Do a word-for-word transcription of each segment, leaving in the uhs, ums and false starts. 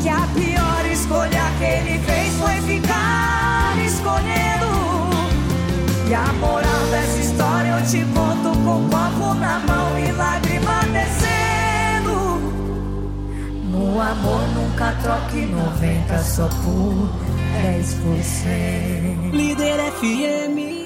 que a pior escolha que ele fez foi ficar me escolhendo. E a moral dessa história eu te conto com um copo na mão e lágrima descendo. No amor nunca troque noventa só por dez por cento. Líder F M.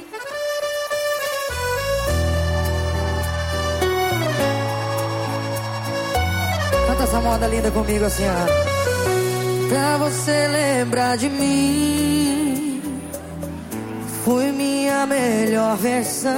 Canta essa moda linda comigo assim, ó. Pra você lembrar de mim, fui minha melhor versão.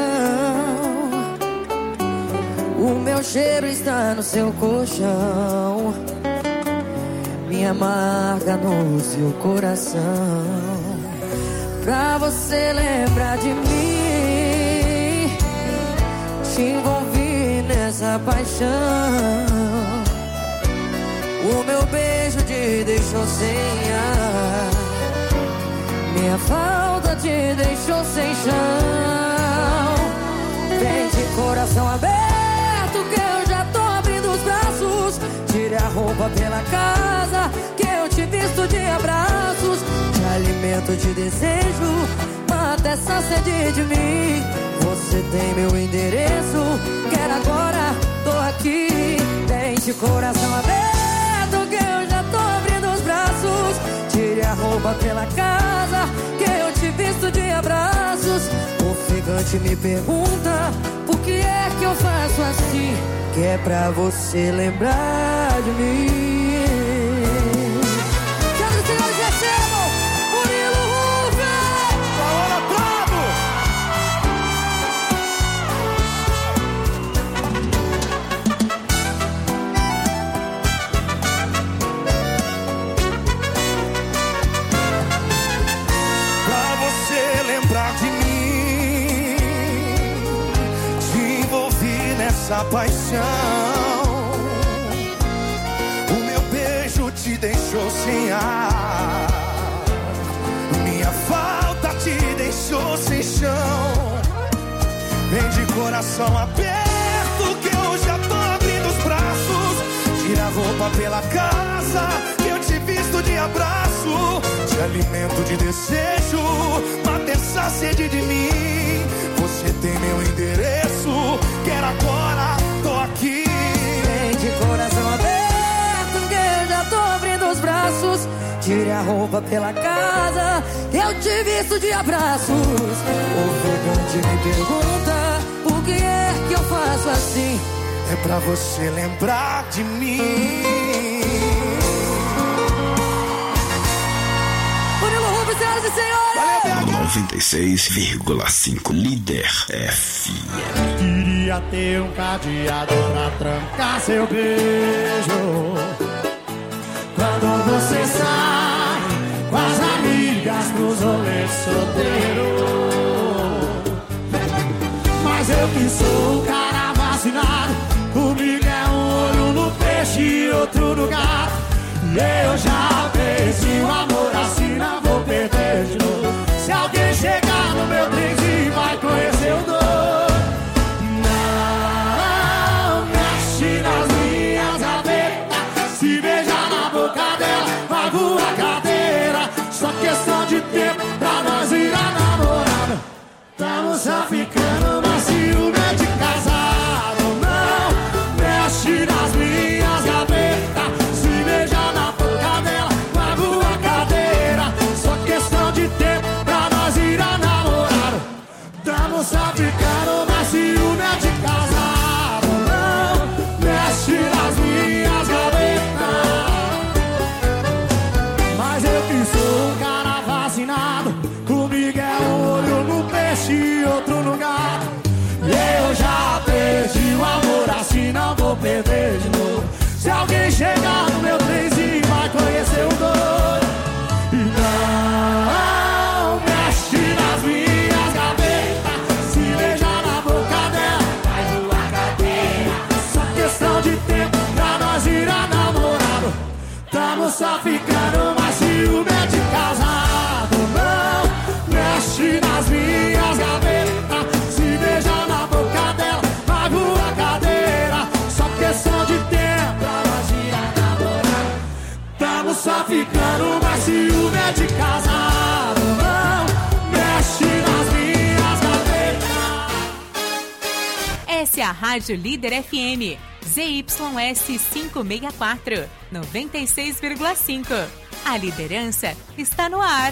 O meu cheiro está no seu colchão, minha marca no seu coração. Pra você lembrar de mim, te envolvi nessa paixão. O meu beijo te deixou sem ar, minha falta te deixou sem chão. Vem de coração aberto que eu já tô abrindo os braços. Tire a roupa pela casa que eu te visto de abraços. Te alimento de desejo, mata essa sede de mim. Você tem meu endereço, quer agora, tô aqui. Vem de coração aberto que eu já tô abrindo os braços. Tire a roupa pela casa que eu te visto de abraços. Ofegante me pergunta por que é que eu faço assim, que é pra você lembrar de mim. Senhoras e senhores, recebam Murilo Rubens, Paola Prado. Pra você lembrar de mim, te envolvi nessa paixão. O meu beijo te deixou sem ar, minha falta te deixou sem chão. Vem de coração aberto que eu já tô abrindo os braços. Tira a roupa pela casa que eu te visto de abraço. Te alimento de desejo, mata essa sede de mim. Você tem meu endereço, quer agora, tô aqui. Vem de coração aberto que eu já tô abrindo os braços. Tire a roupa pela casa que eu te visto de abraços. O ofegante me pergunta por que é que eu faço assim, é pra você lembrar de mim. Murilo Rubens, senhoras e senhores. noventa e seis vírgula cinco Líder F M. Queria ter um cadeado pra trancar seu beijo quando você sai com as amigas pros rolês solteiros. Mas eu que sou o cara vacinado, comigo é um olho no peixe e outro no gato. E eu já perdi o amor assim, não vou perder de novo. Se alguém chegar no meu trenzinho vai conhecer o dono. Não mexe nas minhas gavetas, se beijar na boca dela vai voar cadeira. Só questão de tempo pra nós virar namorada. Tamo só ficando, mas ciúme é de casado. Não mexe nas minhas gavetas, se beijar na boca dela vai voar cadeira. Só questão de tempo pra nós virar namorada. Tamo só ficando, mas ciúme é de casado. Não mexe nas minhas gavetas. Mas eu que sou um cara vacinado, comigo é um olho no peixe e outro no gato. E eu já perdi o amor assim, não vou perder de novo. Se alguém chegar no meu trenzinho vai conhecer o dono. E não mexe nas minhas gavetas, se beijar na boca dela vai voar cadeira. Só questão de tempo pra nós virar namorado. Tamo só ficando, mas ciúme é de casado. Não mexe nas minhas gavetas, se beijar na boca dela vai voar cadeira. Só questão de tempo pra nós virar namorado. namorado só ficando, mas ciúme é de casado. Não mexe nas minhas gavetas. Essa é a Rádio Líder F M, Z Y S quinhentos e sessenta e quatro, noventa e seis vírgula cinco. A liderança está no ar.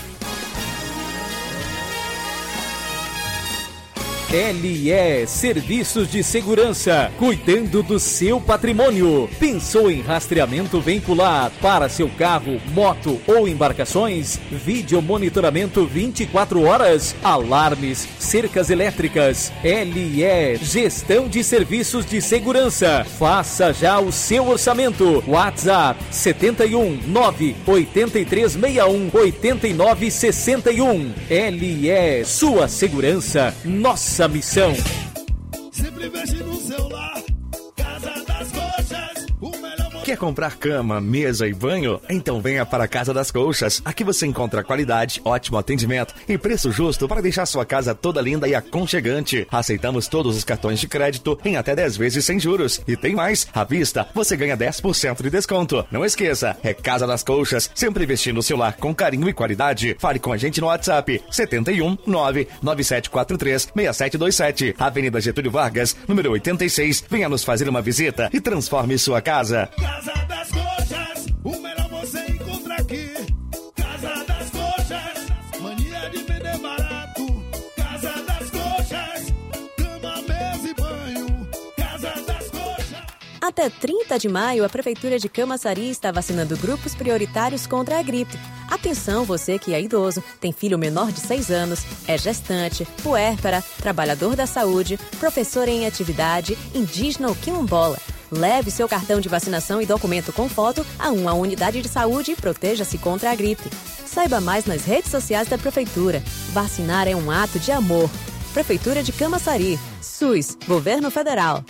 L E Serviços de Segurança, cuidando do seu patrimônio. Pensou em rastreamento veicular para seu carro, moto ou embarcações? Vídeo monitoramento vinte e quatro horas, alarmes, cercas elétricas. L E Gestão de Serviços de Segurança. Faça já o seu orçamento. WhatsApp setenta e um, nove oito três seis um, oito nove seis um. L E, sua segurança, nossa missão. Sempre mexe no celular, Casa das Coxas, o melhor. Quer comprar cama, mesa e banho? Então venha para a Casa das Colchas. Aqui você encontra qualidade, ótimo atendimento e preço justo para deixar sua casa toda linda e aconchegante. Aceitamos todos os cartões de crédito em até dez vezes sem juros. E tem mais, à vista você ganha dez por cento de desconto. Não esqueça, é Casa das Colchas, sempre investindo no seu lar com carinho e qualidade. Fale com a gente no WhatsApp setenta e um, nove nove sete quatro três, seis sete dois sete, Avenida Getúlio Vargas, número oitenta e seis. Venha nos fazer uma visita e transforme sua casa. Casa das Coxas, o melhor você encontra aqui. Casa das Coxas, mania de vender barato. Casa das Coxas, cama, mesa e banho. Casa das Coxas. Até trinta de maio, a Prefeitura de Camaçari está vacinando grupos prioritários contra a gripe. Atenção, você que é idoso, tem filho menor de seis anos, é gestante, puérpera, trabalhador da saúde, professor em atividade, indígena ou quilombola. Leve seu cartão de vacinação e documento com foto a uma unidade de saúde e proteja-se contra a gripe. Saiba mais nas redes sociais da Prefeitura. Vacinar é um ato de amor. Prefeitura de Camaçari. SUS, Governo Federal.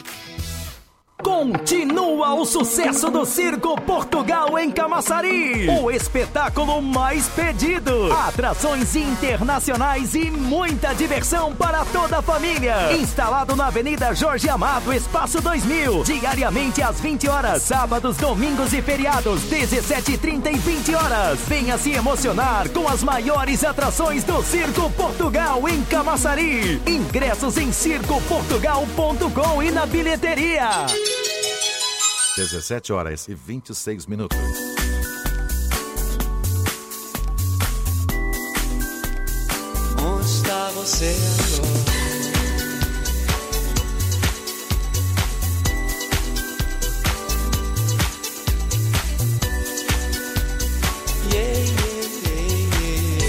Continua o sucesso do Circo Portugal em Camaçari. O espetáculo mais pedido. Atrações internacionais e muita diversão para toda a família. Instalado na Avenida Jorge Amado, Espaço dois mil. Diariamente às vinte horas. Sábados, domingos e feriados, dezessete e trinta e vinte horas. Venha se emocionar com as maiores atrações do Circo Portugal em Camaçari. Ingressos em circo portugal ponto com e na bilheteria. dezessete horas e vinte e seis minutos. Onde está você agora? Yeah, yeah, yeah,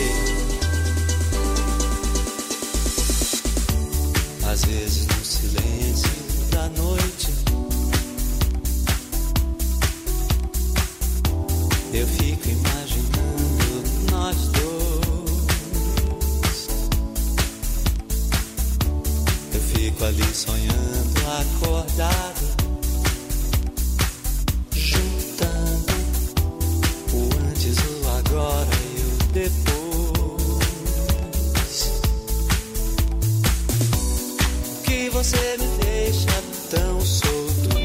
yeah. Às vezes no silêncio da noite eu fico imaginando nós dois. Eu fico ali sonhando, acordado, juntando o antes, o agora e o depois. O que você me deixa tão solto?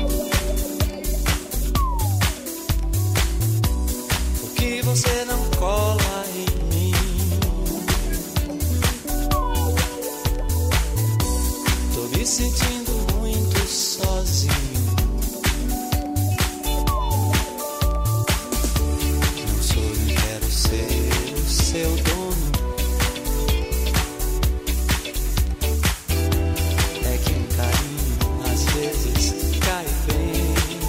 Você não cola em mim. Tô me sentindo muito sozinho. Não sou nem quero ser o seu dono. É que um carinho às vezes cai bem.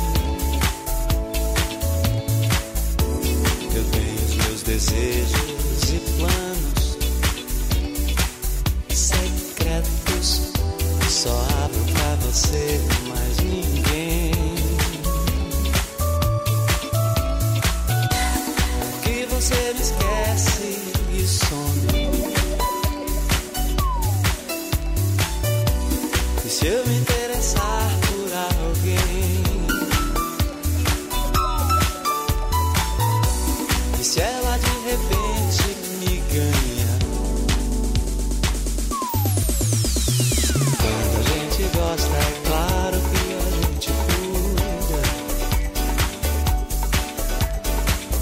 Desejos e planos secretos só abro pra você, mais ninguém. Que você me esquece e some. E se eu me interessar por alguém? E se ela de repente me ganha? Quando a gente gosta, é claro que a gente cuida.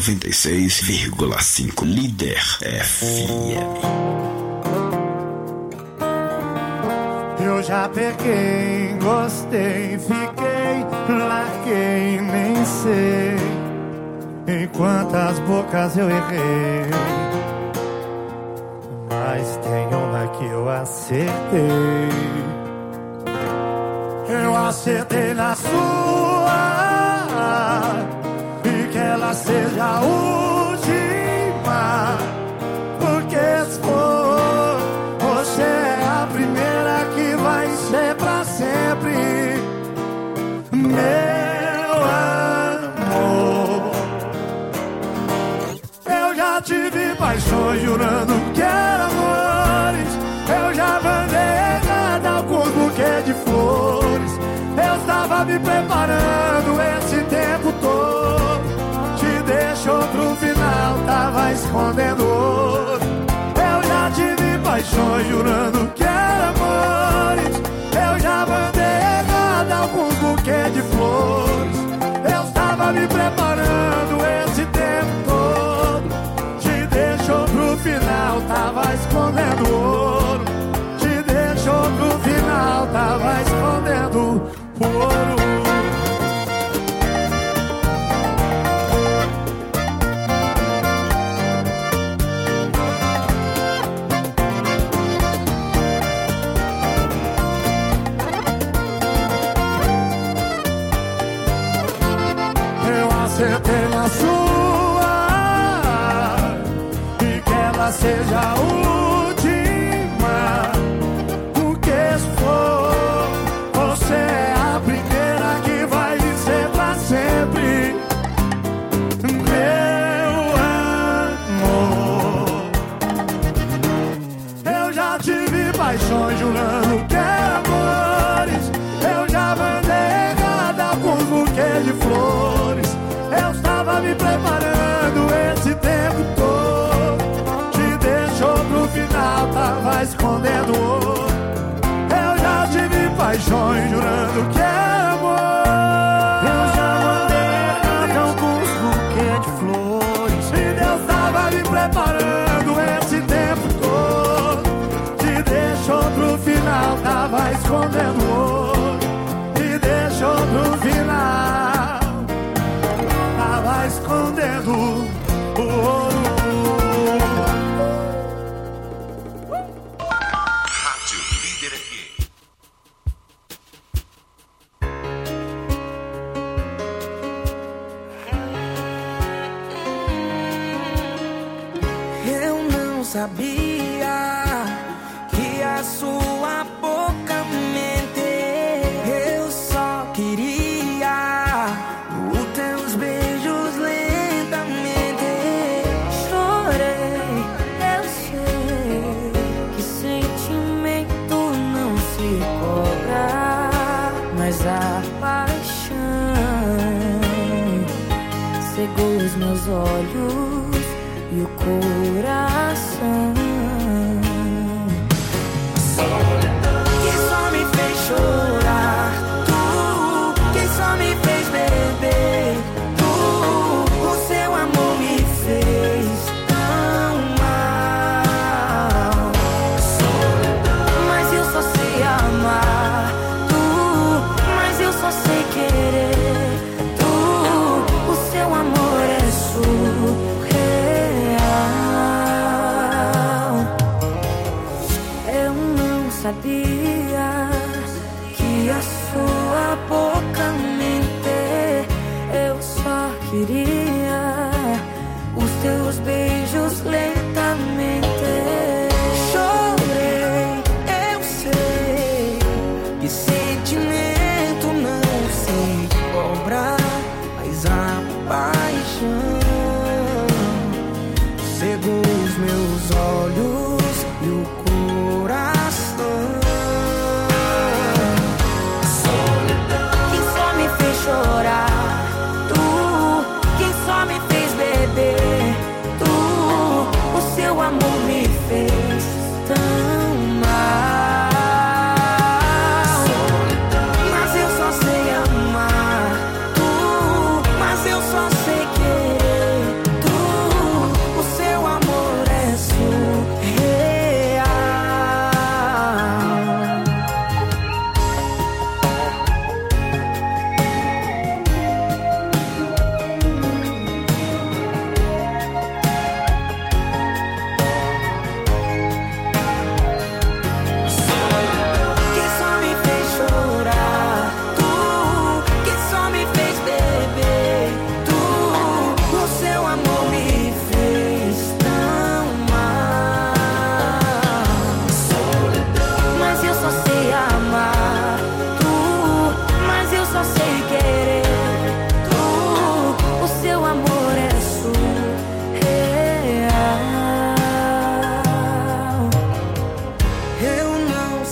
noventa e seis vírgula cinco Líder F M. Eu já peguei, gostei, fiquei, larguei, nem sei em quantas bocas eu errei, mas tem uma que eu acertei. Eu acertei na sua, e que ela seja a última, porque se for, você é a primeira que vai ser pra sempre, meu amor. Eu já tive paixões jurando que eram amores, eu já mandei errado alguns buquês de flores, eu estava me preparando esse tempo todo, te deixou pro final, tava escondendo ouro. Eu já tive paixões jurando que eram amores, eu já mandei errado alguns buquês de flores, eu estava me preparando esse tempo todo, te deixou pro final, tava escondendo ouro, te deixou pro final, tava escondendo ouro. Acertei na sua, e que ela seja a última, porque se for, você é a primeira que vai ser pra sempre, meu amor. Eu já tive paixões jurando que eram amores, eu já mandei errado alguns buquês de flores, eu estava me preparando esse tempo todo, te deixou pro final, tava escondendo ouro. Eu já tive paixões jurando que era amor, eu já mandei errado alguns buquês de flores, e Deus tava me preparando esse tempo todo, te deixou pro final, tava escondendo ouro, te deixou pro final, tava escondendo o ouro. Rádio Líder F M. Eu não sabia que a sua boca mente, eu só queria os teus beijos lentamente. Chorei, eu sei que sentimento não se cobra, mas a paixão cegou os meus olhos e o coração, que só me fez chorar, tu, que só me fez beber, tu, o seu amor me fez tão mal, mas eu só sei amar, tu, mas eu só sei querer, tu, o seu amor é surreal. Eu não sabia que a sua boca mente, eu só queria os teus beijos lentamente. Chorei, eu sei que sentimento não se cobra, mas a paixão cegou os meus olhos e o coração. Quem só me fez chorar, tu, quem só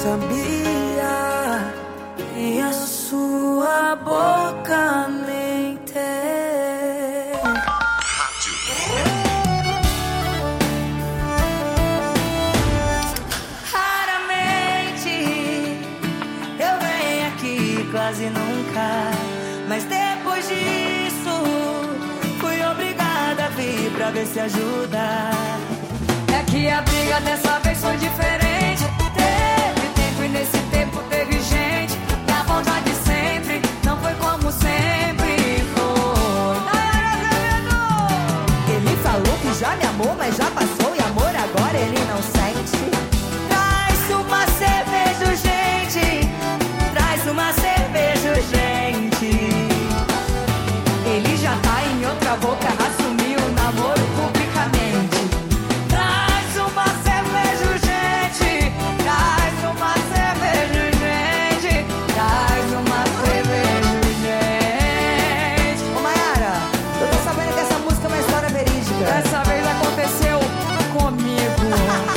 sabia que a sua boca mente. Raramente eu venho aqui, quase nunca, mas depois disso fui obrigada a vir pra ver se ajuda. É que a briga dessa vez foi diferente. Teve tempo e nesse tempo teve gente. E a vontade sempre não foi como sempre foi. Ele falou que já me amou, mas já passou. E amor agora ele não sente. Traz uma cerveja, gente. Traz uma cerveja, gente. Ele já tá em outra boca, assumiu o namoro publicamente. Traz uma cerveja, gente. Traz uma cerveja, gente. Traz uma cerveja, gente. Ô Mayara, eu tô sabendo que essa música é uma história verídica. Dessa vez aconteceu comigo.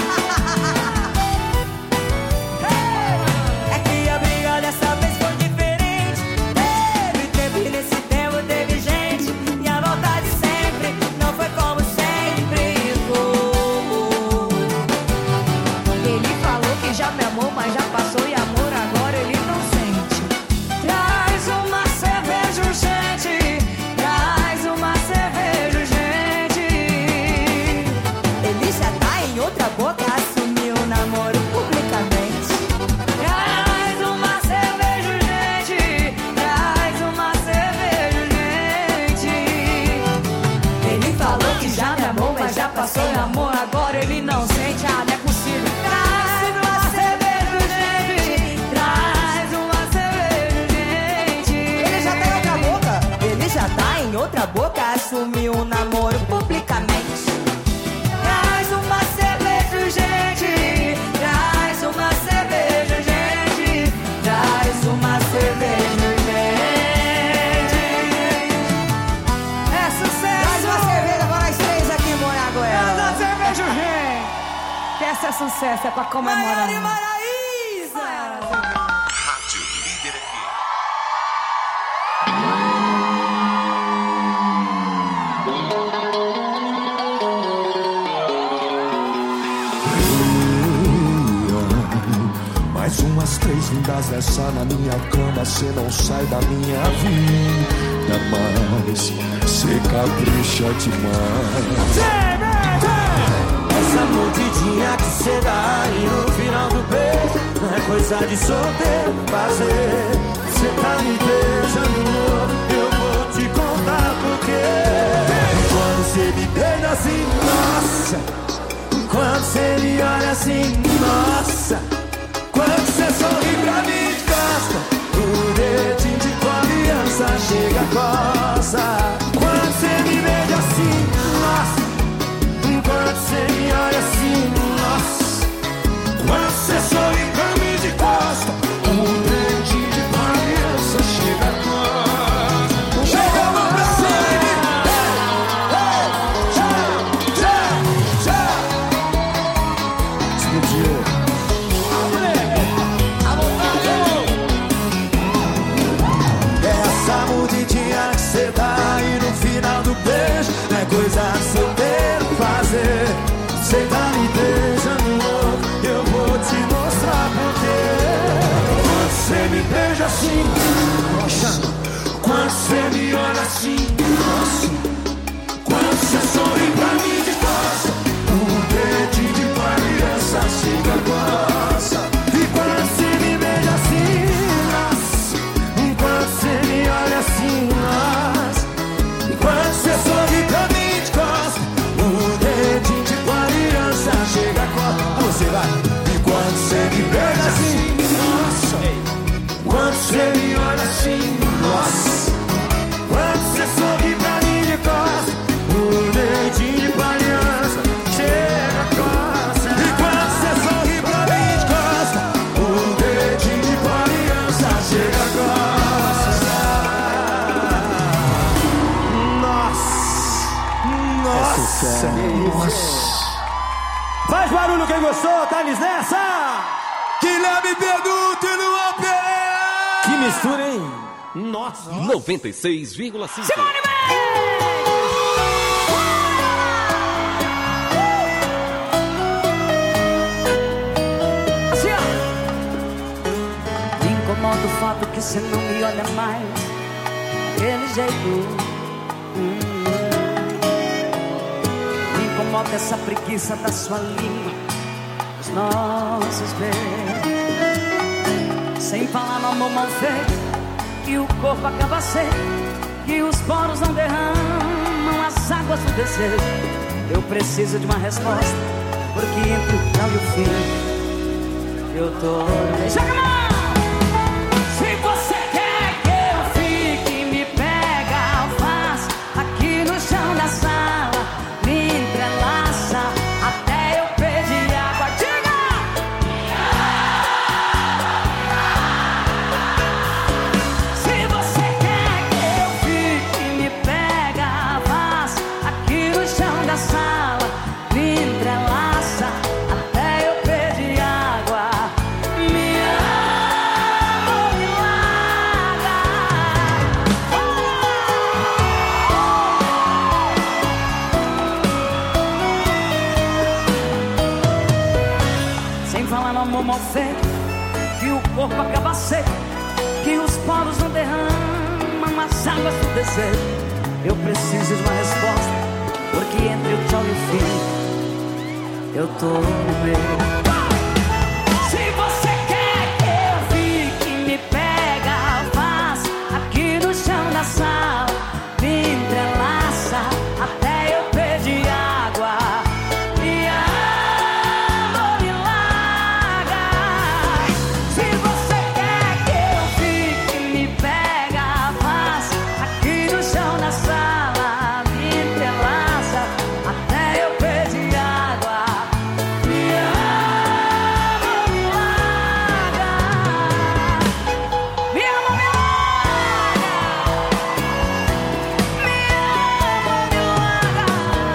É que a briga dessa vez foi diferente. Teve tempo e nesse tempo teve gente. E a vontade sempre não foi como sempre foi. Ele falou que já me amou, mas já passou. E amor agora ele não sente. Traz uma cerveja, gente. Traz uma cerveja, gente. Ele já tá em outra boca, assumiu o namoro publicamente. Traz uma cerveja, gente. Traz uma cerveja, gente. Ele falou que já me amou, mas já passou. E amor agora ele não sente. Ah, não é possível. Traz uma cerveja, gente. Traz uma cerveja, gente. Ele já tá em outra boca. Ele já tá em outra boca, assumiu o namoro publicamente. Traz uma cerveja, gente. Traz uma cerveja, gente. Traz uma cerveja, gente. É sucesso. Traz uma cerveja para nós três aqui em Moragoela. Traz uma cerveja, gente. Que essa é sucesso, é pra comemorar. Maiara e Maraísa. Rádio Líder F M. Mais umas três lindas dessa na minha cama. Cê não sai da minha vida, mas cê capricha demais. Essa mordidinha que cê dá e no final do beijo não é coisa de solteiro fazer. Cê tá me beijando louco, eu vou te contar porquê. Quando cê me beija assim, nossa. Quando cê me olha assim, nossa. Quando cê sorri pra mim de costa, o dedinho de tua aliança chega a coça. Quando cê me beija assim, nossa. Quando cê me olha assim, nossa. Quando cê sorri pra mim de costa, o dedinho de tua aliança chega a coça. Chega a mão pra cima. Tchau, tchau, tchau. Explodiu. Essa mordidinha que cê dá e no final do beijo não é coisa de solteiro fazer. Cê tá me beijando louco, eu vou te mostrar porquê. Quando cê me beija assim, nossa. Quando cê me olha assim, nossa. Quando cê sorri pra mim de costa, o dedinho de tua aliança chega a coça. E quando cê me beija assim, nossa. Quando cê me olha assim, nossa. Quando cê sorri pra mim de costa, o dedinho de tua aliança chega a costa. Você vai. E quando cê me beija assim, nossa. Quando cê me olha assim, nossa. Quando cê sorri pra mim de costa, o dedinho de tua aliança chega a costa. E quando cê sorri pra mim de costa, o dedinho de tua aliança chega a costa. Nossa, nossa. Faz barulho quem gostou, tá nessa? Que Guilherme Beduto e Luan Pereira. Que mistura, hein? Nossa. noventa e seis vírgula cinco. Simone assim, ó. Me incomoda o fato que você não me olha mais daquele jeito. Hum. Me incomoda essa preguiça da sua língua, os nossos beijos. Sem falar no amor mal feito, que o corpo acaba seco, que os poros não derramam as águas do desejo. Eu preciso de uma resposta, porque entre o tal e o fim eu tô... Joga a mão! Se você quer que eu fique, me pega, faz aqui no chão da sala, me entrelaça até eu pedir água. Diga! Se você quer que eu fique, me pega, faz aqui no chão da sala, me entrelaça até eu pedir água. Me ama, me larga. Sem falar no amor mal feito, que o corpo acaba seco, que os poros não derramam as águas do desejo. Eu preciso de uma resposta, porque entre o tchau e o fim eu tô no meio. Se você quer que eu fique, me pega, faz aqui no chão da sala, me entrelaça até eu pedir água. Me ama, me larga. Se você quer que eu fique, me pega, faz aqui no chão da sala, me entrelaça até eu pedir água. Me ama, me larga. Me ama, me larga. Me ama, me larga.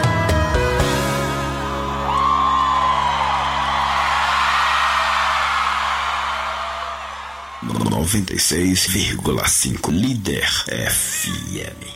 noventa e seis vírgula cinco Líder F M.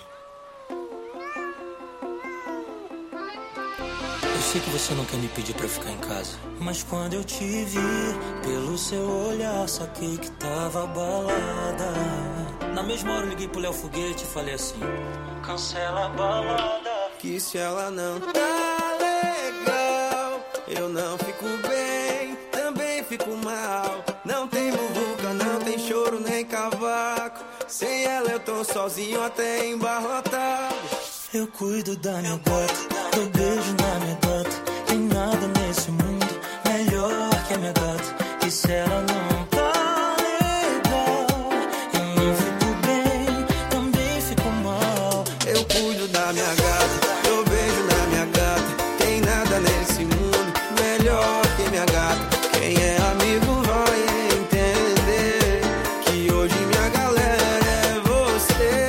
Eu sei que você não quer me pedir pra ficar em casa, mas quando eu te vi, pelo seu olhar, saquei que tava balada. Na mesma hora eu liguei pro Léo Foguete e falei assim: cancela a balada. Que se ela não tá legal, eu não fico bem, também fico mal. Não tem muvuca, não tem choro nem cavaco. Sem ela eu tô sozinho até embarrotado. Eu cuido da minha gata, eu beijo na minha gata. Tem nada nesse mundo melhor que a minha gata. E se ela não tá legal, eu não fico bem, também fico mal. Eu cuido da minha gata, eu beijo na minha gata. Tem nada nesse mundo melhor que minha gata. Quem é amigo vai entender que hoje minha galera é você.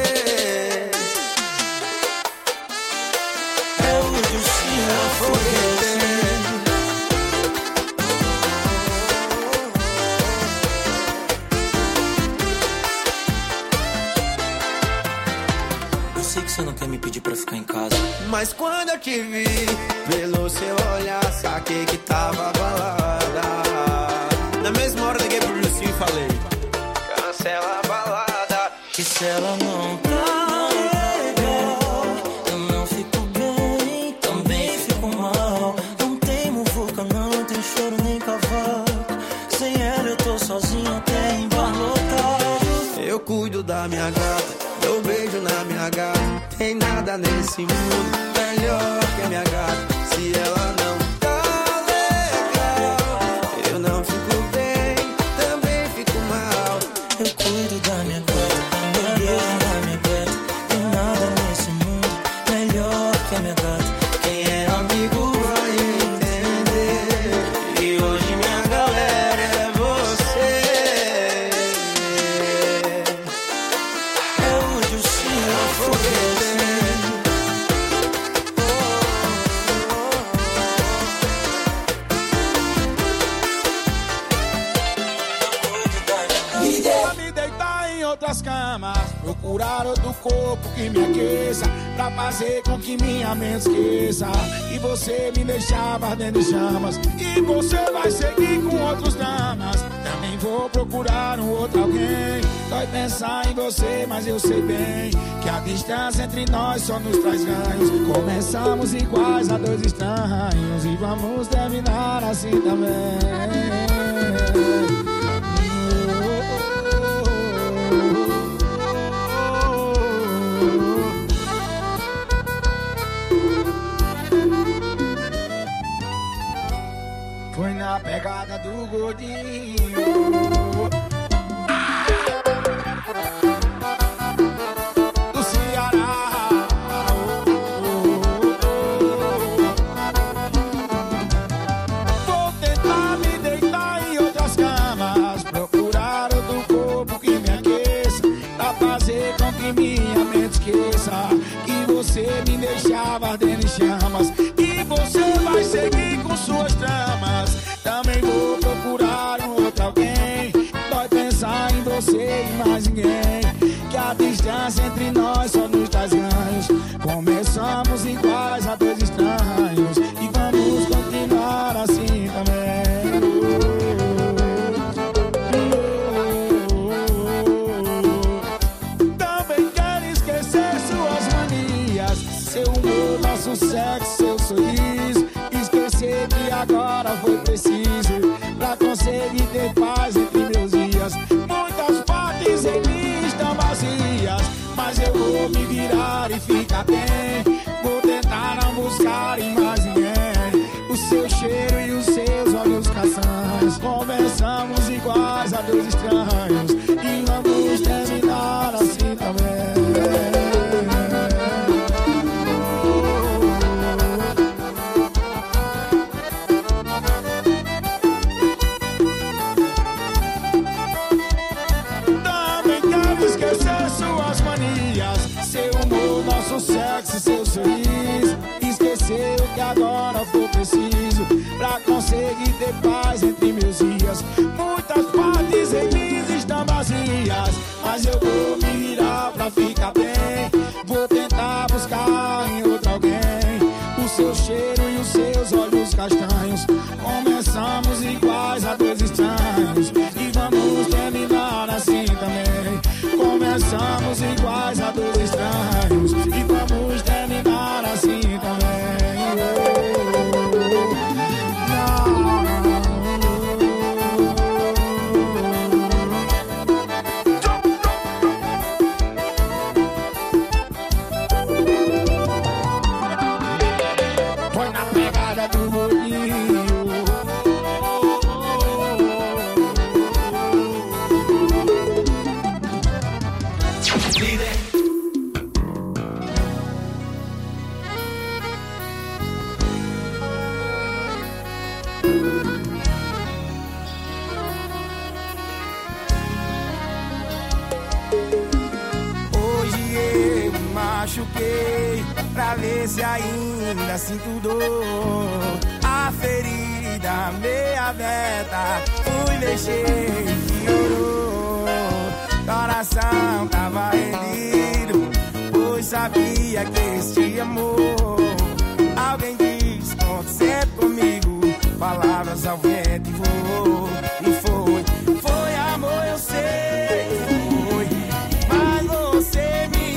É o Dilcinho Foguete. Eu sei que você não quer me pedir pra ficar em casa, mas quando eu te vi, pelo seu olhar, saquei que tava balada. Na mesma hora liguei pro Lucinho e falei: cancela a balada. que se ela não tá legal, eu não fico bem, também fico mal. Não tem muvuca, não tem choro nem cavaco. Sem ela eu tô sozinho até embarrotado. Eu cuido da minha gata, eu beijo na minha gata. Tem nada nesse mundo melhor que a minha gata. Se ela não tá legal, eu não fico bem, também fico mal. Eu cuido da minha gata, eu beijo na minha gata. Tem nada nesse mundo melhor que a minha gata. Quem é amigo vai entender. E hoje minha galera é você. É o Dilcinho Foguete. outras camas, procurar outro corpo que me aqueça, pra fazer com que minha mente esqueça. E você me deixava ardendo em chamas, e você vai seguir com outros damas. Também vou procurar um outro alguém. Dói pensar em você, mas eu sei bem que a distância entre nós só nos traz ganhos. Começamos iguais a dois estranhos e vamos terminar assim também. Foi na pegada do gordinho. Do Ceará. Vou tentar me deitar em outras camas, procurar outro corpo que me aqueça, pra fazer com que minha mente esqueça que você me deixava ardendo em chamas. E você vai seguir com suas tramas. Também vou procurar um outro alguém. Dói pensar em você e mais ninguém, que a distância entre nós só nos traz ganhos. Começamos iguais a dois estranhos e vamos continuar assim também. Também quero esquecer suas manias, seu humor, nosso sexo, seu sorriso. Esquecer que agora foi preciso pra conseguir ter paz entre meus dias. Muitas partes em mim estão vazias, mas eu vou me virar e ficar bem. Vou tentar não buscar em mais ninguém o seu cheiro e os seus olhos castanhos. Conversamos iguais a dois estranhos e vamos terminar assim também. Sexo, seu sorriso. Esqueceu que agora for preciso pra conseguir ter paz entre meus dias. Muitas partes em mim estão vazias, mas eu vou me virar pra ficar bem. Vou tentar buscar em outro alguém o seu cheiro e os seus olhos castanhos. Começamos iguais a dois estranhos e vamos terminar assim também. Começamos iguais a dois estranhos e vamos terminar assim também. Foi na pegada do gordinho. Machuquei pra ver se ainda sinto dor. A ferida meia aberta, fui mexer e piorou. Coração tava rendido, pois sabia que este amor. Alguém diz, conta sempre comigo, palavras ao vento e voou. Não foi, foi amor, eu sei, foi, mas você me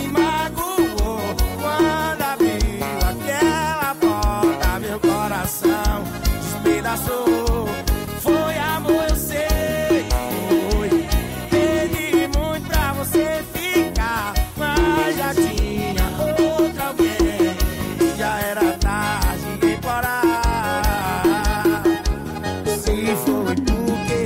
despedaçou. Foi amor, eu sei, foi. Pedi muito pra você ficar, mas já tinha outra alguém. Já era tarde de parar. Se foi porque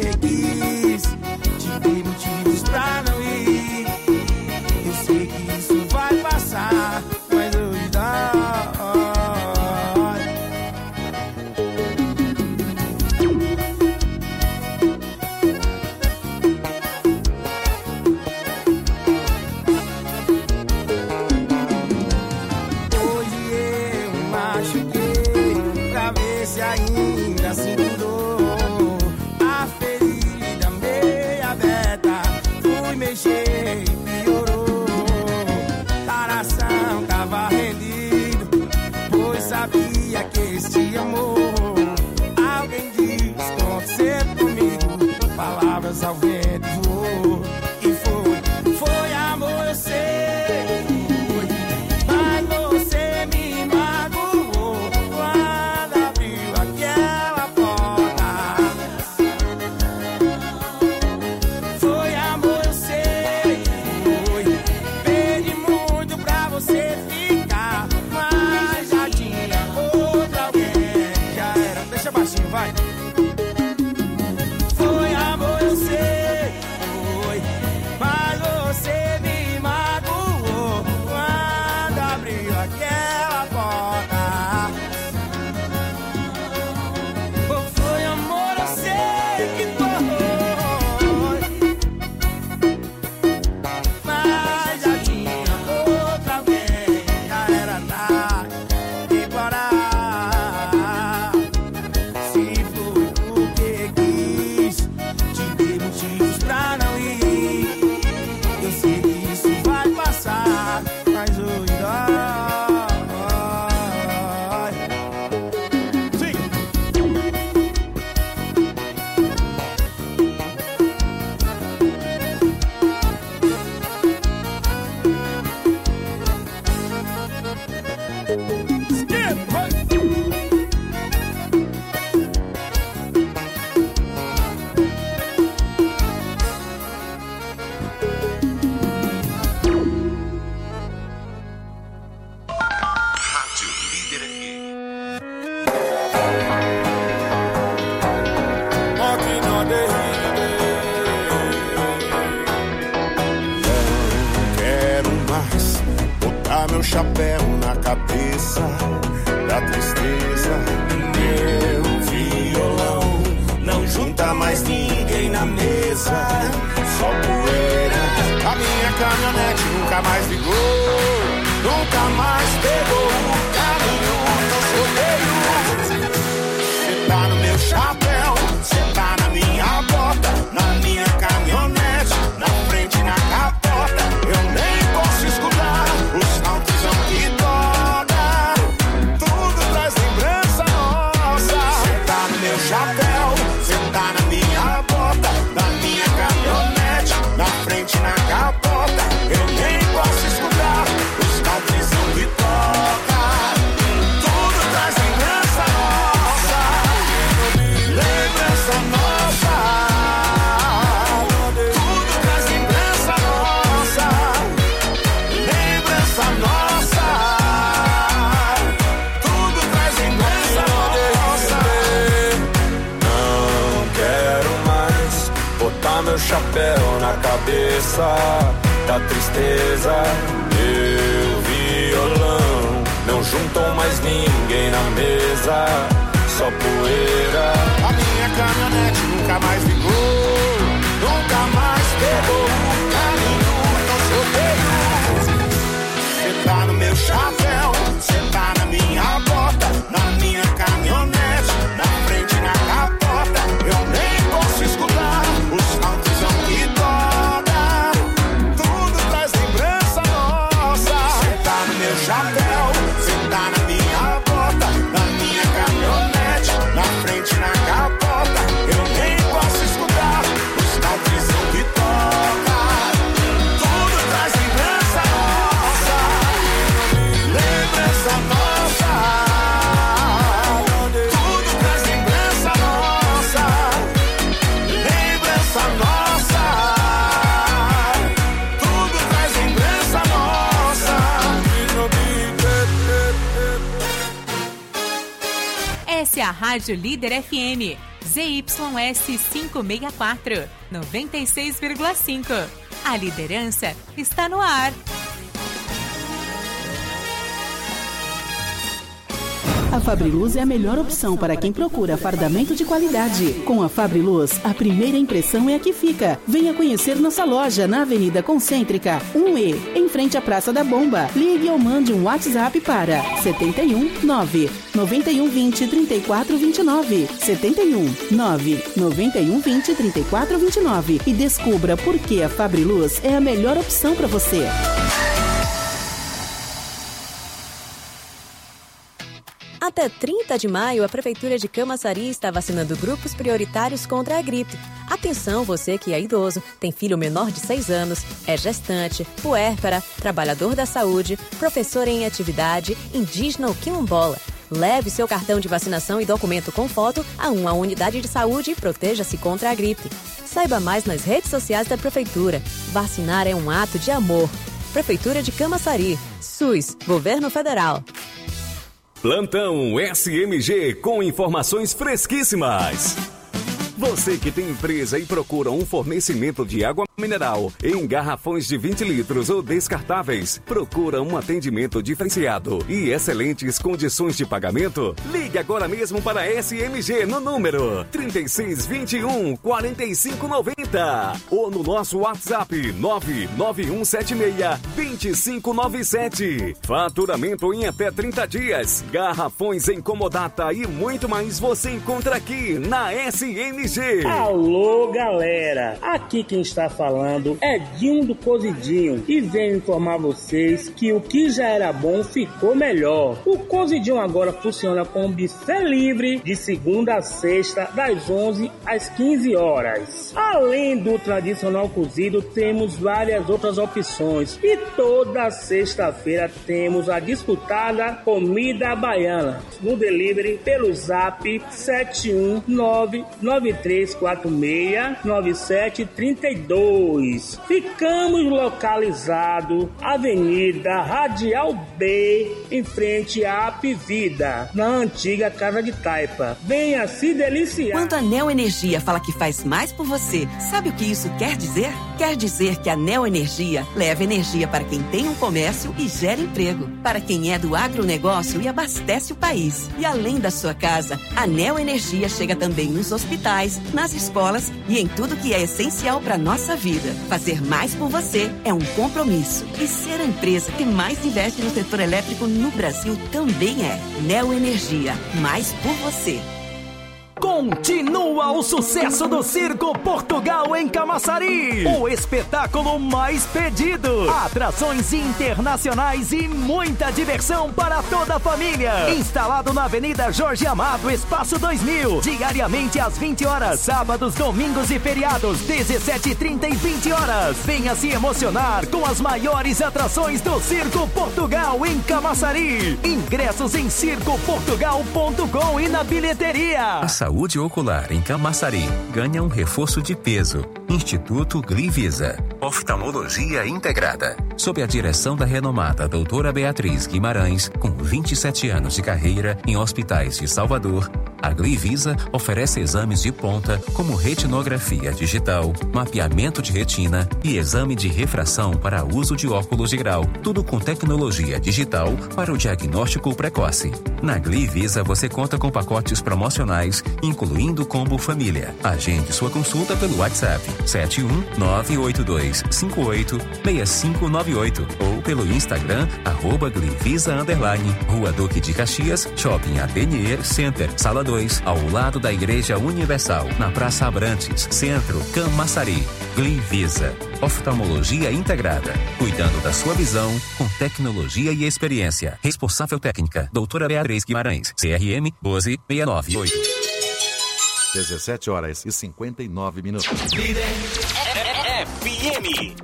asas ao vento voou. E foi, foi amor, eu sei. Foi, mas você me magoou quando abriu aquela porta. Foi amor, eu sei. Foi, pedi muito pra você ficar, mas já tinha outra alguém. Já era, deixa baixinho, vai. Foi amor, eu sei, foi, mas você me magoou quando abriu aquela porta. Oh, foi amor, eu sei que foi, mas já tinha outra vez, já era tarde de parar. Se foi porque quis, te dei motivos pra não ir. Eu sei que isso vai passar, mas hoje dói. Sim. Skip, vai. Rádio Líder F M. Walking on the Não quero mais botar meu chapéu na cabeça da tristeza. Meu violão não junta mais ninguém na mesa, só poeira. A minha caminhonete nunca mais ligou, nunca mais pegou o caminho dos rodeios. Cê tá no meu chapéu, cê tá na minha bota, na minha caminhonete, na frente e na capota. Eu nem posso escutar os saltos que toca, tudo traz lembrança nossa. Cê tá no meu chapéu, cê tá na minha bota, na minha caminhonete, na frente e na capota. Eu nem posso escutar os saltos que toca, tudo traz lembrança nossa. Lembrança nossa, tudo traz lembrança nossa. Lembrança nossa, tudo traz lembrança nossa. Não quero mais botar meu chapéu na cabeça da tristeza. Meu violão não juntou mais ninguém na mesa, só poeira. A minha caminhonete nunca mais ligou, nunca mais pegou o caminho dos rodeios. Cê tá no meu chapéu, cê tá na minha bota, na minha caminhonete, na frente e na capota. Eu nem posso escutar os saltos que toca, tudo traz lembrança nossa. Cê tá no meu chapéu, cê tá na minha bota, na minha caminhonete, na frente e na capota. Eu nem posso escutar os saltos que toca, tudo traz lembrança nossa. Lembrança nossa, tudo traz lembrança nossa. Lembrança nossa, tudo traz lembrança nossa. Essa é a Rádio Líder F M, Z Y S quinhentos e sessenta e quatro, noventa e seis vírgula cinco. A liderança está no ar. A Fabriluz é a melhor opção para quem procura fardamento de qualidade. Com a Fabriluz, a primeira impressão é a que fica. Venha conhecer nossa loja na Avenida Concêntrica, um E, em frente à Praça da Bomba. Ligue ou mande um WhatsApp para setenta e um, nove, noventa e um, vinte, trinta e quatro, vinte e nove. setenta e um, nove, noventa e um, vinte, trinta e quatro, vinte e nove. E descubra por que a Fabriluz é a melhor opção para você. Até trinta de maio, a Prefeitura de Camaçari está vacinando grupos prioritários contra a gripe. Atenção, você que é idoso, tem filho menor de seis anos, é gestante, puérpera, trabalhador da saúde, professor em atividade, indígena ou quilombola. Leve seu cartão de vacinação e documento com foto a uma unidade de saúde e proteja-se contra a gripe. Saiba mais nas redes sociais da Prefeitura. Vacinar é um ato de amor. Prefeitura de Camaçari. SUS. Governo Federal. Plantão S M G com informações fresquíssimas. Você que tem empresa e procura um fornecimento de água mineral em garrafões de vinte litros ou descartáveis, procura um atendimento diferenciado e excelentes condições de pagamento? Ligue agora mesmo para a S M G no número trinta e seis, vinte e um, quarenta e cinco, noventa ou no nosso WhatsApp nove nove um sete seis, dois cinco nove sete. Faturamento em até trinta dias, garrafões em comodata e muito mais você encontra aqui na S M G. Alô, galera! Aqui quem está falando é Dinho do Cozidinho e venho informar vocês que o que já era bom ficou melhor. O Cozidinho agora funciona com buffet livre de segunda a sexta, das onze às quinze horas. Além do tradicional cozido, temos várias outras opções e toda sexta-feira temos a disputada comida baiana no delivery pelo zap sete um nove nove três quatro seis nove sete três dois. Ficamos localizados Avenida Radial B, em frente à Apivida, na antiga Casa de Taipa. Venha se deliciar. Quando a Neo Energia fala que faz mais por você, sabe o que isso quer dizer? Quer dizer que a Neo Energia leva energia para quem tem um comércio e gera emprego, para quem é do agronegócio e abastece o país. E além da sua casa, a Neo Energia chega também nos hospitais, nas escolas e em tudo que é essencial para nossa vida. Fazer mais por você é um compromisso. E ser a empresa que mais investe no setor elétrico no Brasil também é. Neo Energia, mais por você. Continua o sucesso do Circo Portugal em Camaçari. O espetáculo mais pedido. Atrações internacionais e muita diversão para toda a família. Instalado na Avenida Jorge Amado, Espaço dois mil. Diariamente às vinte horas. Sábados, domingos e feriados, dezessete, trinta e vinte horas. Venha se emocionar com as maiores atrações do Circo Portugal em Camaçari. Ingressos em circo portugal ponto com e na bilheteria. Saúde ocular em Camaçari ganha um reforço de peso. Instituto Glivisa. Oftalmologia integrada. Sob a direção da renomada doutora Beatriz Guimarães, com vinte e sete anos de carreira em hospitais de Salvador, a Glivisa oferece exames de ponta como retinografia digital, mapeamento de retina e exame de refração para uso de óculos de grau. Tudo com tecnologia digital para o diagnóstico precoce. Na Glivisa você conta com pacotes promocionais, incluindo o combo família. Agende sua consulta pelo WhatsApp sete um nove oito dois cinco oito seis cinco nove oito ou pelo Instagram arroba Glivisa underline, Rua Duque de Caxias, Shopping Atelier Center, Sala dois, ao lado da Igreja Universal, na Praça Abrantes, Centro, Camaçari. Glivisa, oftalmologia integrada, cuidando da sua visão com tecnologia e experiência. Responsável técnica, doutora Beatriz Guimarães, C R M doze seis nove oito. dezessete horas e cinquenta e nove minutos. Líder F M.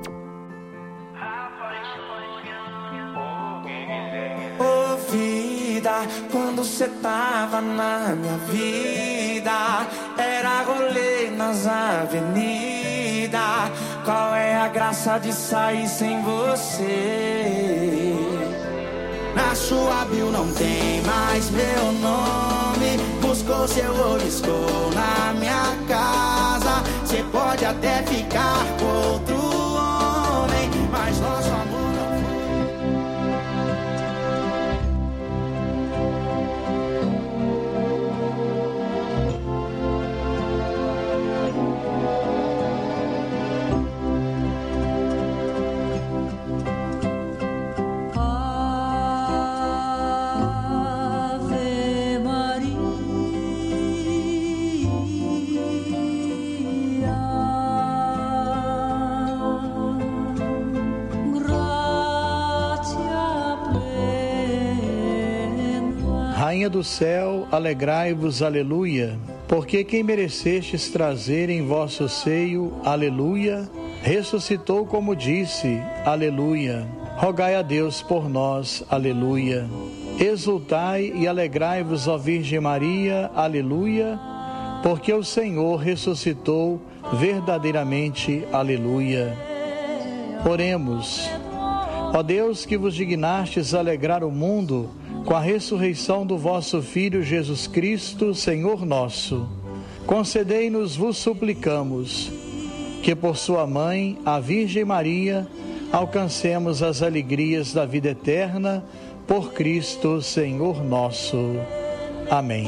Ô vida, quando cê tava na minha vida, era rolê nas avenidas. Qual é a graça de sair sem você? Na sua bio não tem mais meu nome. Buscou seu olho, escou na minha casa. Cê pode até ficar com outro homem, mas nosso amor não foi. Ave Maria. Rainha do céu, alegrai-vos, aleluia, porque quem merecestes trazer em vosso seio, aleluia, ressuscitou como disse, aleluia. Rogai a Deus por nós, aleluia. Exultai e alegrai-vos, ó Virgem Maria, aleluia, porque o Senhor ressuscitou verdadeiramente, aleluia. Oremos. Ó Deus, que vos dignastes alegrar o mundo com a ressurreição do vosso Filho Jesus Cristo, Senhor nosso, concedei-nos, vos suplicamos, que por sua mãe, a Virgem Maria, alcancemos as alegrias da vida eterna, por Cristo, Senhor nosso. Amém.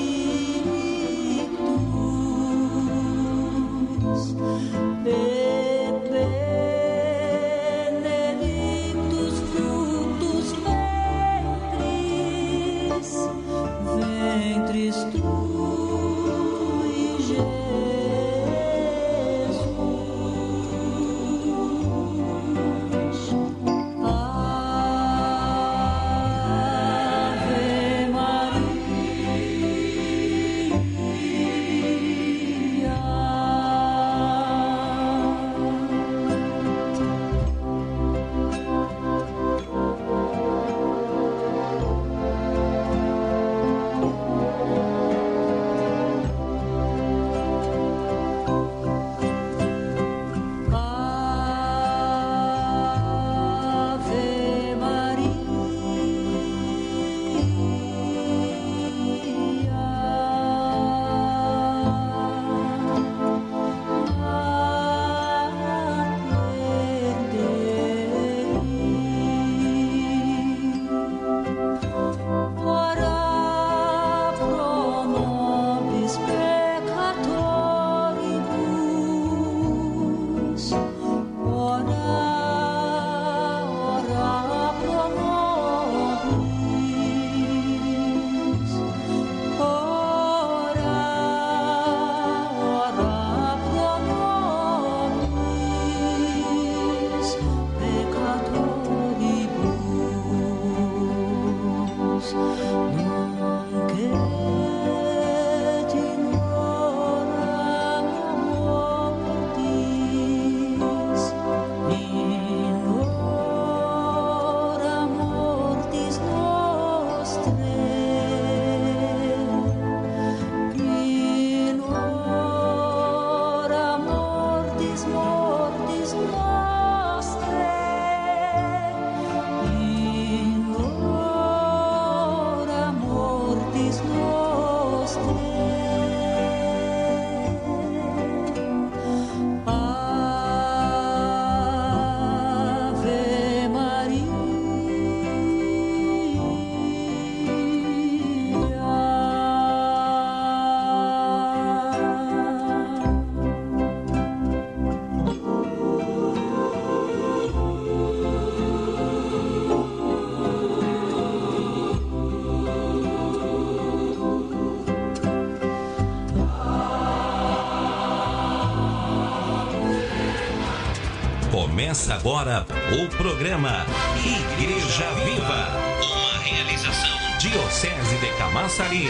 Começa agora o programa Igreja Viva, uma realização Diocese de Camaçari.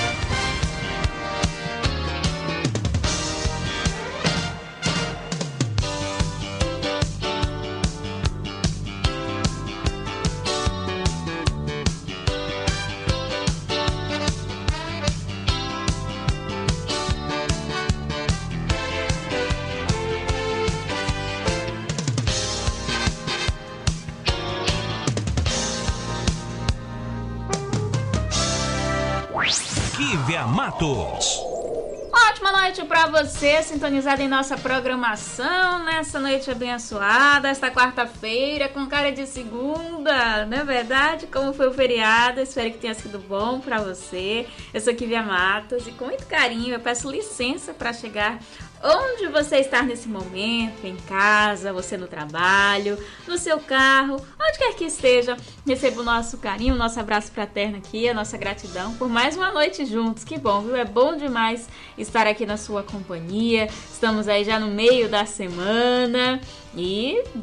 Matos. Ótima noite para você, sintonizado em nossa programação nessa noite abençoada, esta quarta-feira, com cara de segunda, não é verdade? Como foi o feriado, espero que tenha sido bom para você. Eu sou Kívia Matos e com muito carinho eu peço licença para chegar onde você está nesse momento, em casa, você no trabalho, no seu carro, onde quer que esteja. Receba o nosso carinho, o nosso abraço fraterno aqui, a nossa gratidão por mais uma noite juntos. Que bom, viu? É bom demais estar aqui na sua companhia. Estamos aí já no meio da semana e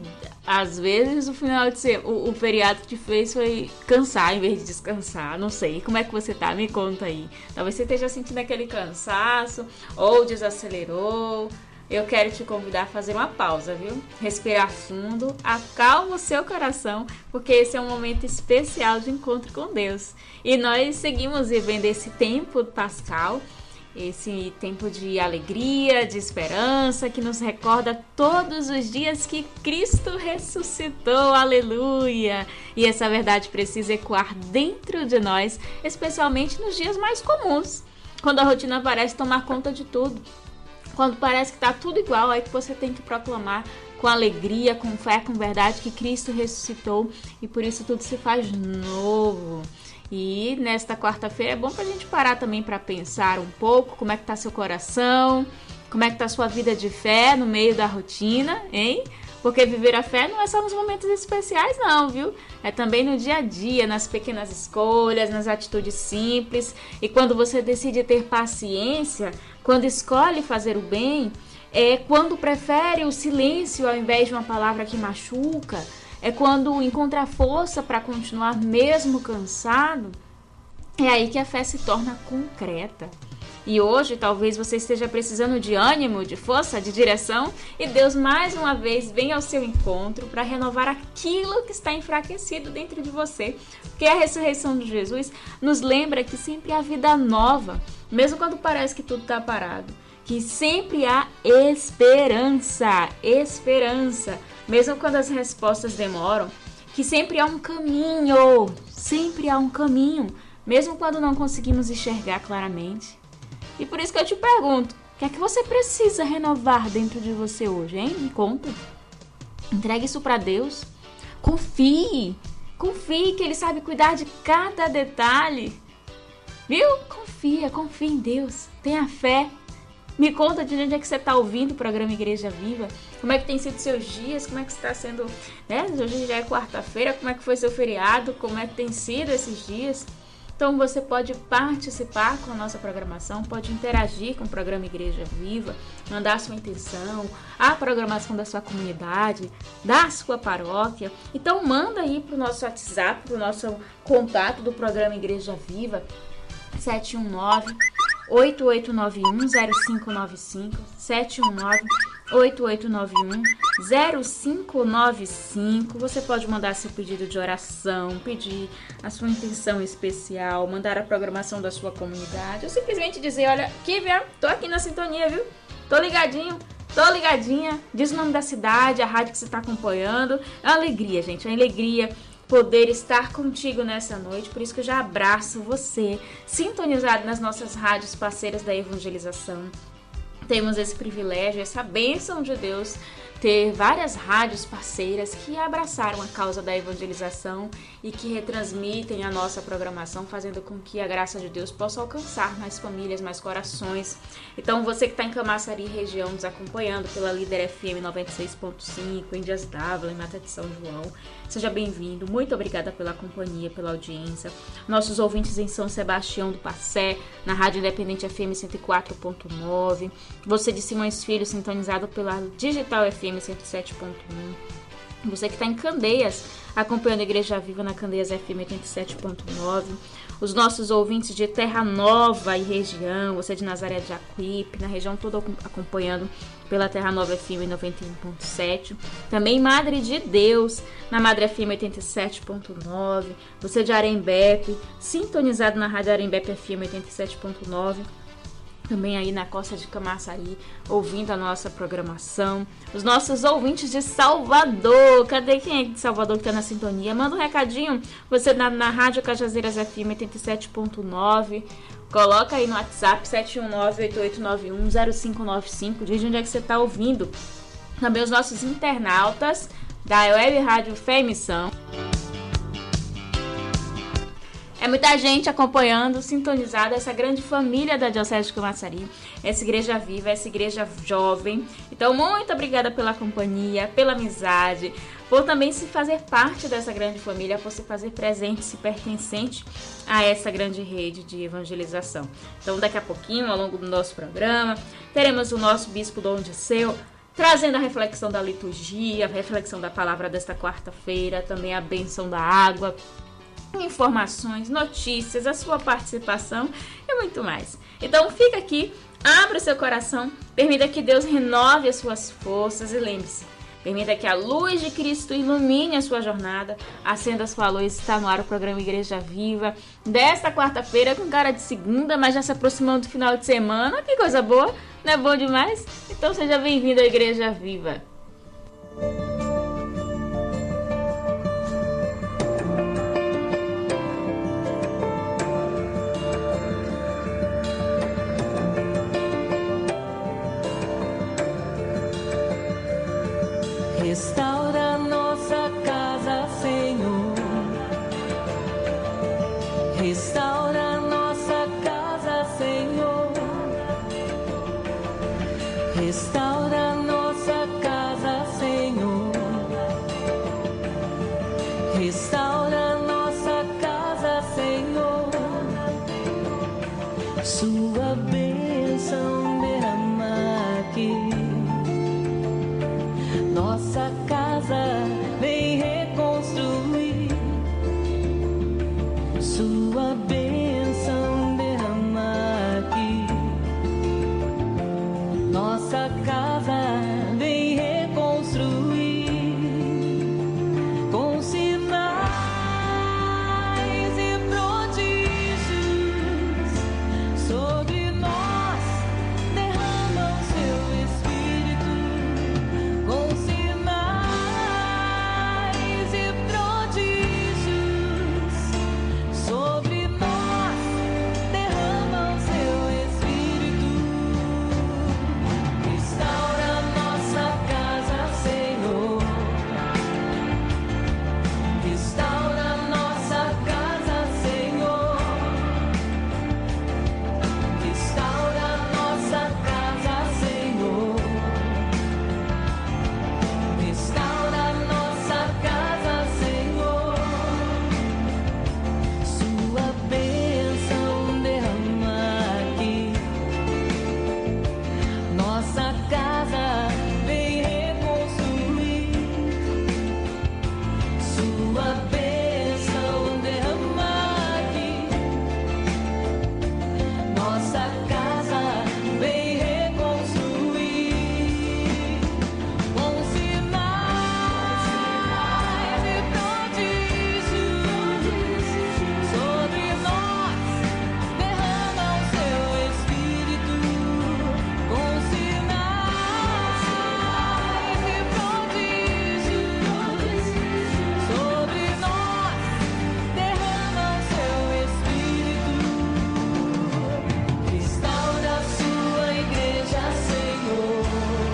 Às vezes o final de semana, o, o feriado que te fez foi cansar em vez de descansar. Não sei, como é que você tá? Me conta aí. Talvez você esteja sentindo aquele cansaço ou desacelerou. Eu quero te convidar a fazer uma pausa, viu? Respirar fundo, acalma o seu coração, porque esse é um momento especial de encontro com Deus. E nós seguimos vivendo esse tempo pascal, esse tempo de alegria, de esperança, que nos recorda todos os dias que Cristo ressuscitou, aleluia! E essa verdade precisa ecoar dentro de nós, especialmente nos dias mais comuns, quando a rotina parece tomar conta de tudo. Quando parece que está tudo igual, aí que você tem que proclamar com alegria, com fé, com verdade que Cristo ressuscitou e por isso tudo se faz novo. E nesta quarta-feira é bom para a gente parar também para pensar um pouco como é que está seu coração, como é que está sua vida de fé no meio da rotina, hein? Porque viver a fé não é só nos momentos especiais não, viu? É também no dia a dia, nas pequenas escolhas, nas atitudes simples. E quando você decide ter paciência, quando escolhe fazer o bem, é quando prefere o silêncio ao invés de uma palavra que machuca, é quando encontra força para continuar mesmo cansado, é aí que a fé se torna concreta. E hoje talvez você esteja precisando de ânimo, de força, de direção, e Deus mais uma vez vem ao seu encontro para renovar aquilo que está enfraquecido dentro de você. Porque a ressurreição de Jesus nos lembra que sempre há vida nova, mesmo quando parece que tudo está parado. Que sempre há esperança, esperança, mesmo quando as respostas demoram. Que sempre há um caminho, sempre há um caminho, mesmo quando não conseguimos enxergar claramente. E por isso que eu te pergunto, o que é que você precisa renovar dentro de você hoje, hein? Me conta. Entregue isso para Deus. Confie. Confie que Ele sabe cuidar de cada detalhe. Viu? Confia, confia em Deus. Tenha fé. Me conta de onde é que você está ouvindo o programa Igreja Viva. Como é que tem sido seus dias? Como é que está sendo... Né? Hoje já é quarta-feira. Como é que foi seu feriado? Como é que tem sido esses dias? Então você pode participar com a nossa programação, pode interagir com o programa Igreja Viva, mandar a sua intenção, a programação da sua comunidade, da sua paróquia. Então manda aí para o nosso WhatsApp, para o nosso contato do programa Igreja Viva, sete um nove, oito oito nove um, zero cinco nove cinco, sete um nove, oito oito nove um, zero cinco nove cinco. Você pode mandar seu pedido de oração, pedir a sua intenção especial, mandar a programação da sua comunidade, ou simplesmente dizer, olha, Kívia, tô aqui na sintonia, viu? Tô ligadinho, tô ligadinha. Diz o nome da cidade, a rádio que você está acompanhando. É uma alegria, gente, é uma alegria poder estar contigo nessa noite, por isso que eu já abraço você, sintonizado nas nossas rádios parceiras da evangelização. Temos esse privilégio, essa bênção de Deus, ter várias rádios parceiras que abraçaram a causa da evangelização e que retransmitem a nossa programação, fazendo com que a graça de Deus possa alcançar mais famílias, mais corações. Então, você que está em Camaçari região, nos acompanhando pela Líder F M noventa e seis ponto cinco, em Dias d'Ávila, em Mata de São João, seja bem-vindo. Muito obrigada pela companhia, pela audiência. Nossos ouvintes em São Sebastião do Passé, na Rádio Independente F M cento e quatro ponto nove. Você de Simões Filho, sintonizado pela Digital F M cento e sete ponto um. Você que está em Candeias, acompanhando a Igreja Viva na Candeias F M oitenta e sete ponto nove. Os nossos ouvintes de Terra Nova e região, você de Nazaré de Jacuípe, na região toda acompanhando pela Terra Nova F M noventa e um ponto sete. Também Madre de Deus, na Madre F M oitenta e sete ponto nove. Você de Arembepe, sintonizado na Rádio Arembepe F M oitenta e sete ponto nove. Também aí na costa de Camaçari, ouvindo a nossa programação. Os nossos ouvintes de Salvador. Cadê quem é de Salvador que está na sintonia? Manda um recadinho. Você na, na Rádio Cajazeiras F M oitenta e sete ponto nove. Coloca aí no WhatsApp sete um nove, oito oito nove um, zero cinco nove cinco. Diz onde é que você está ouvindo. Também os nossos internautas da Web Rádio Fé e Missão. É muita gente acompanhando, sintonizada, essa grande família da Diocese de Camaçari, essa igreja viva, essa igreja jovem. Então, muito obrigada pela companhia, pela amizade, por também se fazer parte dessa grande família, por se fazer presente, se pertencente a essa grande rede de evangelização. Então, daqui a pouquinho, ao longo do nosso programa, teremos o nosso Bispo Dom Disseu trazendo a reflexão da liturgia, a reflexão da palavra desta quarta-feira, também a bênção da água, informações, notícias, a sua participação e muito mais. Então fica aqui, abra o seu coração, permita que Deus renove as suas forças e lembre-se, permita que a luz de Cristo ilumine a sua jornada, acenda a sua luz. Está no ar o programa Igreja Viva desta quarta-feira, com cara de segunda, mas já se aproximando do final de semana. Que coisa boa, não é bom demais? Então seja bem-vindo à Igreja Viva. Restaura nossa casa, Senhor. Restaura nossa casa, Senhor. Restaura nossa casa, Senhor. Restaura nossa casa, Senhor. Sua bênção derrama aqui. Nossa casa vem reconstruir. Sua bênção derrama aqui. Nossa casa vem reconstruir. Com sinais e prodígios sobre nós derrama o seu Espírito. Com sinais e prodígios sobre nós derrama o seu Espírito. Restaura nossa casa, Senhor. Restaura nossa casa, Senhor. Restaura nossa casa, Senhor. Restaura nossa casa, Senhor. Sua bênção derrama aqui. Nossa casa vem reconstruir. Sua bênção derrama aqui. Nossa casa vem reconstruir. Com sinais e prodígios sobre nós derrama o seu Espírito. Com sinais e prodígios sobre nós derrama o seu Espírito. Restaura a sua igreja, Senhor.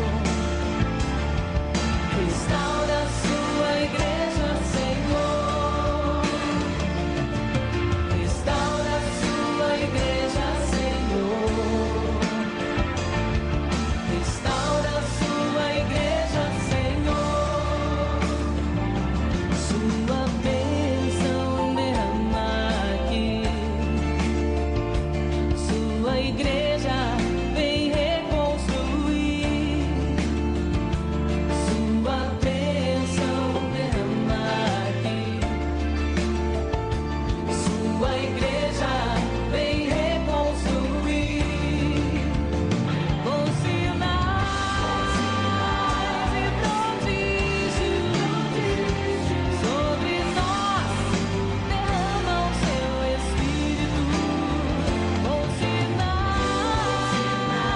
Restaura a sua igreja, Senhor. Restaura a sua igreja, Senhor. Restaura a sua igreja, Senhor. Sua bênção derrama aqui. Sua igreja vem reconstruir. Sua bênção derrama aqui. Sua igreja vem reconstruir. Com sinais e prodígios sobre nós derrama o seu Espírito. Com sinais e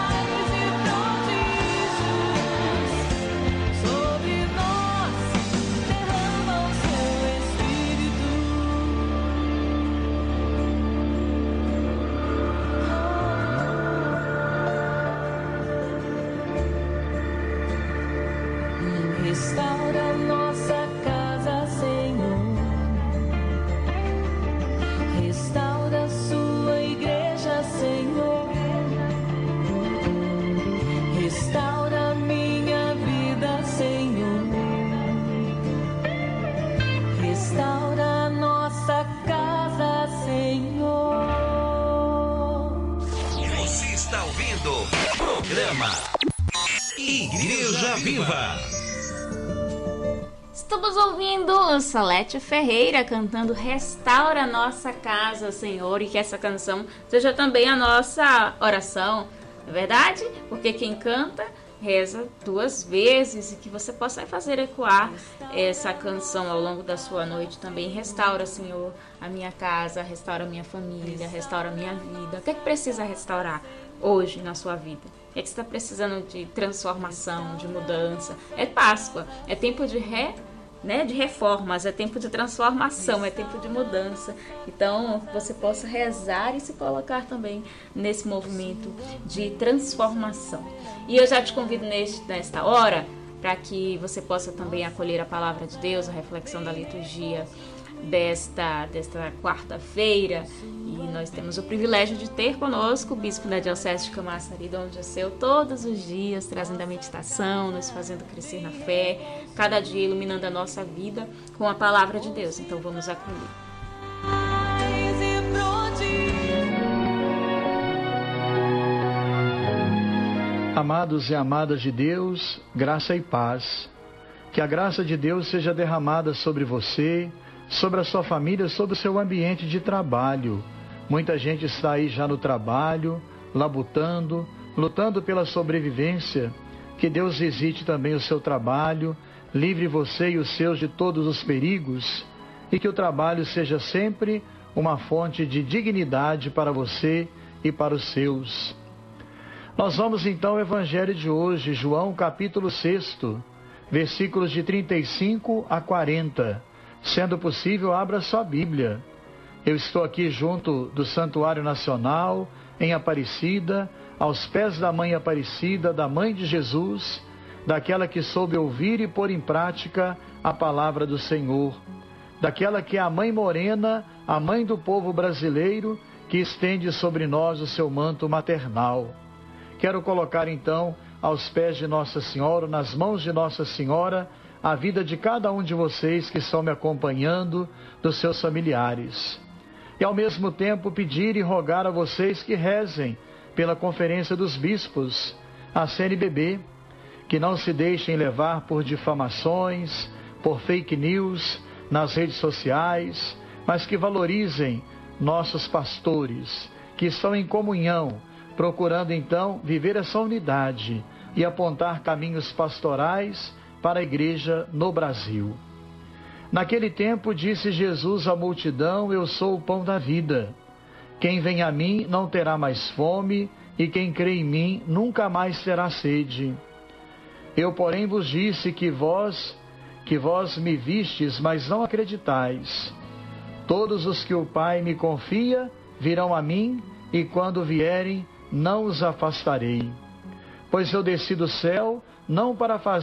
prodígios sobre nós derrama o seu Espírito. Restaura nossa casa, Senhor. Restaura sua igreja, Senhor. Restaura minha vida, Senhor. Restaura nossa casa, Senhor. Você está ouvindo o programa Igreja Igreja Viva. Estamos ouvindo Salete Ferreira cantando Restaura Nossa Casa, Senhor, e que essa canção seja também a nossa oração, não é verdade? Porque quem canta reza duas vezes, e que você possa fazer ecoar essa canção ao longo da sua noite também. Restaura, Senhor, a minha casa, restaura a minha família, restaura a minha vida. O que é que precisa restaurar hoje na sua vida? O que é que você está precisando de transformação, de mudança? É Páscoa, é tempo de ré Né, de reformas, é tempo de transformação, é tempo de mudança. Então, que você possa rezar e se colocar também nesse movimento de transformação. E eu já te convido neste, nesta hora para que você possa também acolher a palavra de Deus, a reflexão da liturgia desta, desta quarta-feira. E nós temos o privilégio de ter conosco o bispo da Diocese de Camaçari, Dom Dirceu, todos os dias, trazendo a meditação, nos fazendo crescer na fé, cada dia iluminando a nossa vida com a palavra de Deus. Então vamos acolher. Amados e amadas de Deus, graça e paz. Que a graça de Deus seja derramada sobre você, sobre a sua família, sobre o seu ambiente de trabalho. Muita gente está aí já no trabalho, labutando, lutando pela sobrevivência. Que Deus visite também o seu trabalho, livre você e os seus de todos os perigos, e que o trabalho seja sempre uma fonte de dignidade para você e para os seus. Nós vamos então ao Evangelho de hoje, João capítulo seis, versículos de trinta e cinco a quarenta. Sendo possível, abra sua Bíblia. Eu estou aqui junto do Santuário Nacional, em Aparecida, aos pés da Mãe Aparecida, da Mãe de Jesus, daquela que soube ouvir e pôr em prática a palavra do Senhor, daquela que é a Mãe Morena, a Mãe do povo brasileiro, que estende sobre nós o seu manto maternal. Quero colocar então aos pés de Nossa Senhora, nas mãos de Nossa Senhora, a vida de cada um de vocês que estão me acompanhando, dos seus familiares. E ao mesmo tempo pedir e rogar a vocês que rezem pela Conferência dos Bispos, a C N B B, que não se deixem levar por difamações, por fake news nas redes sociais, mas que valorizem nossos pastores, que estão em comunhão, procurando então viver essa unidade e apontar caminhos pastorais para a igreja no Brasil. Naquele tempo disse Jesus à multidão: eu sou o pão da vida. Quem vem a mim não terá mais fome, e quem crê em mim nunca mais terá sede. Eu, porém, vos disse que vós, que vós me vistes, mas não acreditais. Todos os que o Pai me confia virão a mim, e quando vierem, não os afastarei. Pois eu desci do céu, não para fazer